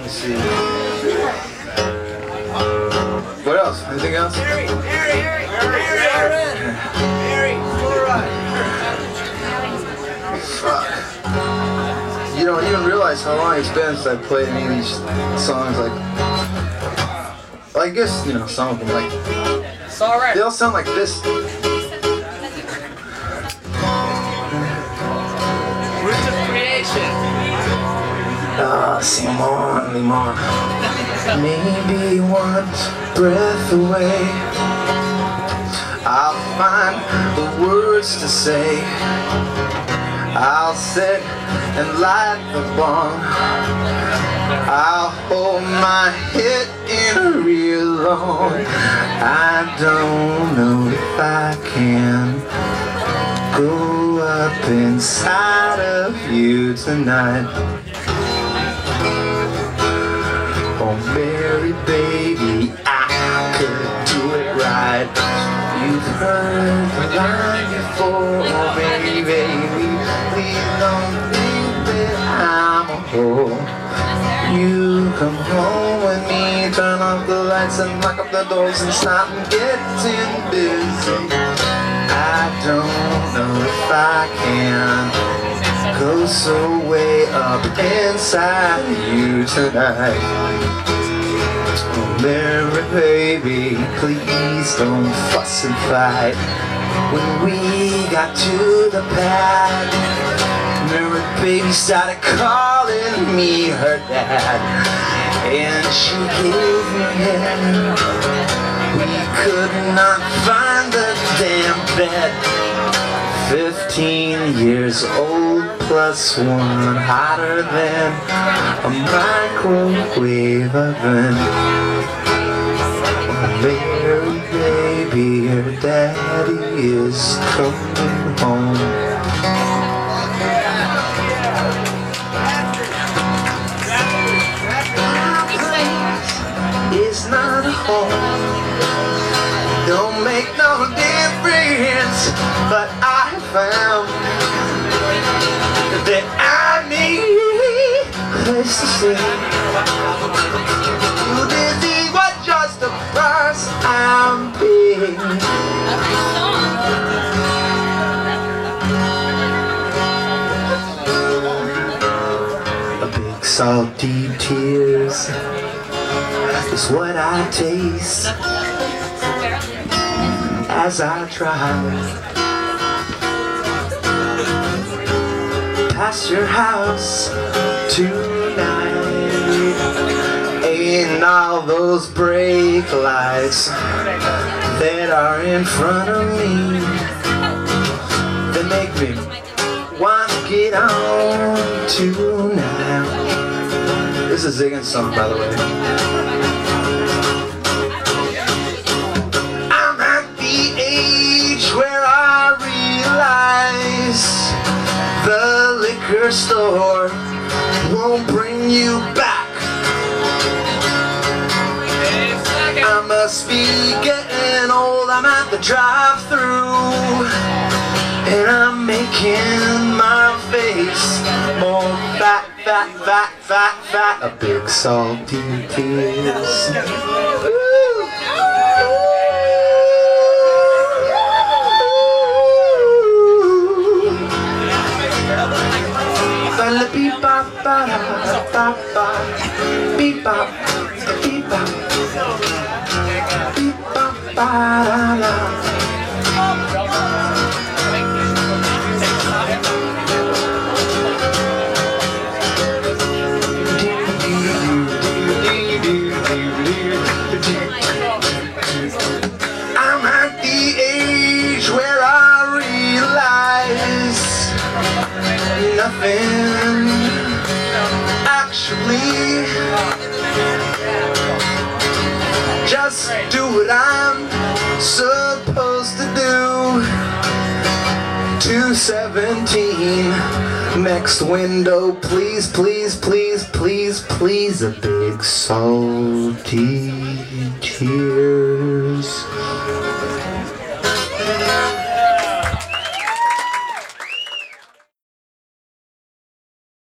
Let's see. What else? Anything else? Harry. Fuck. You don't even realize how long it's been since I played any of these songs. Like, well, I guess, you know, some of them, like, It's alright. they all sound like this. Roots of creation. Simon. Maybe one breath away, I'll find the words to say. I'll sit and light the bong. I'll hold my head in real long. I don't know if I can go up inside of you tonight. Oh, Mary, baby, I could do it right. You've heard the line before. Oh, Mary, baby, please don't think that I'm a whore. You come home with me, turn off the lights and lock up the doors and start getting busy. I don't know if I can go so way up inside you tonight. Oh, Mary, baby, please don't fuss and fight. When we got to the pad, Mary, baby started calling me her dad, and she gave me head. We could not find the damn bed. 15 years old plus one, hotter than a microwave oven. Oh, Mary, baby, your daddy is coming home. It's not a home. Don't make no difference, but I found that I need a place to stay. You didn't see what just the price I'm paying. A big salty tears is what I taste as I drive past your house tonight. Ain't all those brake lights that are in front of me that make me want to get on tonight. This is Ziggin's song, by the way. Where I realize the liquor store won't bring you back. I must be getting old. I'm at the drive-thru and I'm making my face more fat. A big salty tears. Beep bop ba da ba ba, beep bop, beep bop, beep bop ba da da. I'm at the age where I realize nothing actually. Just do what I'm supposed to do. 217 next window, please, please, please, please, please. A big salty tears.